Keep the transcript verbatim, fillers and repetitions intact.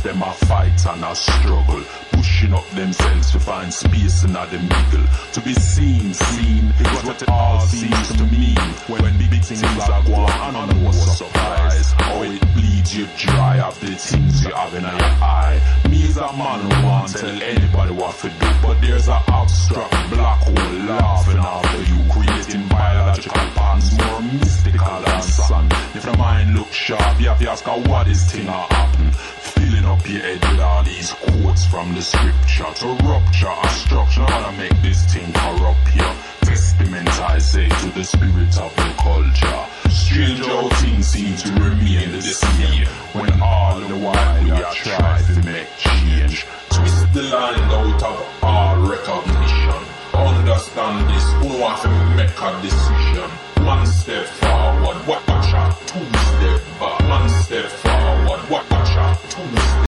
them a fight and a struggle, pushing up themselves to find space in the middle. To be seen, seen, is what it all seems to mean. When big things are going on, and no surprise, how it bleeds you dry of the things you have in your eye. Me as a man who won't tell anybody what to do, but there's an abstract black hole laughing after you, creating biological patterns more mystical than sun. If the mind looks sharp, you have to ask her what is thing a happen. Filling up your head with all these quotes from the scripture to rupture a structure, how to make this thing corrupt your testament, I say, to the spirit of the culture. Strange how things seem to remain the same, when all the while we are trying to make change. Twist the line out of all recognition. Understand this, who want to make a decision. One step forward, watch out, two step back. One step forward, watch out, two step